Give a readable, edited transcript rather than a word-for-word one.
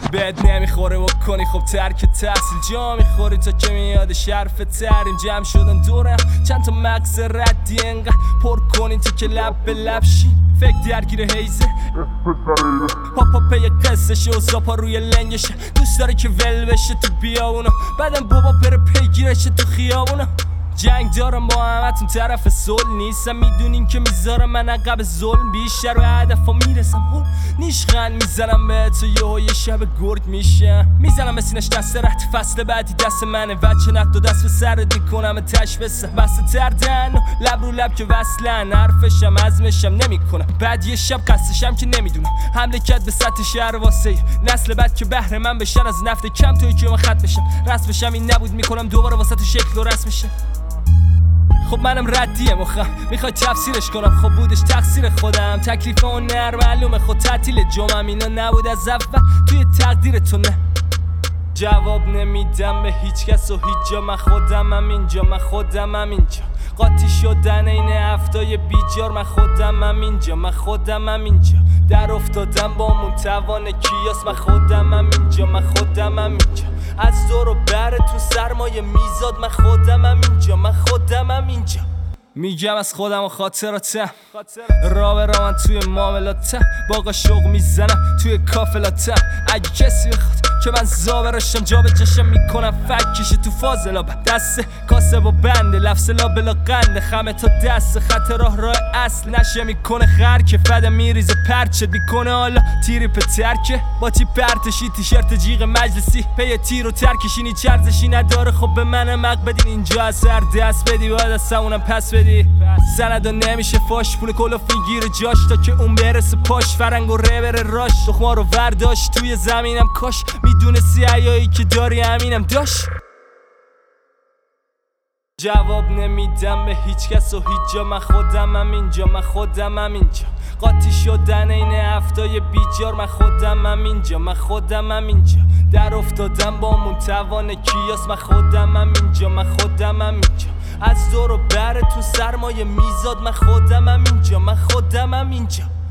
بهت نمیخوره و کنی خب ترک تحصیل جا میخوری تا که میاد شرف تریم جمع شدن دورم چند تا مغز ردی انقدر پر کنی تا که لب به لب شی فکر درگیر حیزه پاپا پی قصه شه و زاپا روی لنگشه دوست داره که ول بشه تو بیابونا بعدم بابا بره پیگیرشه تو خیابونا جنگ دارم با همتون طرف صلح نیستم میدونین که میذارم من عقب ظلم بیشتر و هدفا میرسم نیشخند میزنم به تو یه شب گرگ میشم میزنم به سینش دست رد فصل بعدی دست منه وچه نقد و دست به سرت میکنم تش بسه بسته تردن و لب رو لب که وصلن حرفشم عزمشم نمیکنم بعد یه شب قصدشم که نمیدونم حمله کرد به سطح شهر واسه نسل بعد که بهره من بشن از نفت کم توی که من خط بشم رسم بشم این نبود میکنم دوباره واسط شکل و رسمشه خب منم ردیه مخم میخوای تفسیرش کنم خب بودش تقصیر خودم تکلیف اون نر معلومه خود تعطیل جمعم اینا نبود از اول توی تقدیر تو نه جواب نمیدم به هیچ کس و هیچ جا من خودمم اینجا من خودمم اینجا قاطی شدن این هفتای بیجار من خودمم اینجا من خودمم اینجا در افتادم با منتوان کیاس من خودمم اینجا من خودمم اینجا از دور و بر تو سرمایه میزاد من خودمم اینجا من خودمم اینجا میگم از خودم و خاطراتم را به را من توی معاملاتم باقا شوق میزنم توی کافلاتم اگه کسی بخواد که من زابرشم جا به جشم میکنم فکیشه تو فاضلا دست کاسه و بنده لفظ لا بلا قنده خمه تا دست خط راه اصل نشه میکنه خر که فده میریزه پرچت میکنه حالا تیری پترکه با تی پرتشی تیشرت جیغ مجلسی پی تیر و ترکشینی چرزشی نداره خب به من مق بدین اینجا از سر دست بدی باید از سمونم پس بدی سندا نمیشه فاش پول کلوف میگیره جاش تا که اون برسه پاش فرنگ و ره بره راش دخما رو ورداشت توی زمینم کاش میدونستی عیایی که داری همینم داشت جواب نمیدم به هیچ کس و هیچ جا من خودمم اینجا من خودمم اینجا قاطی شدن این هفتای بیجار من خودمم اینجا من خودمم اینجا در افتادم با منتوان کیاس من خودمم اینجا من خودمم اینجا از دور و بر تو سرمایه میزاد من خودمم اینجا من خودمم اینجا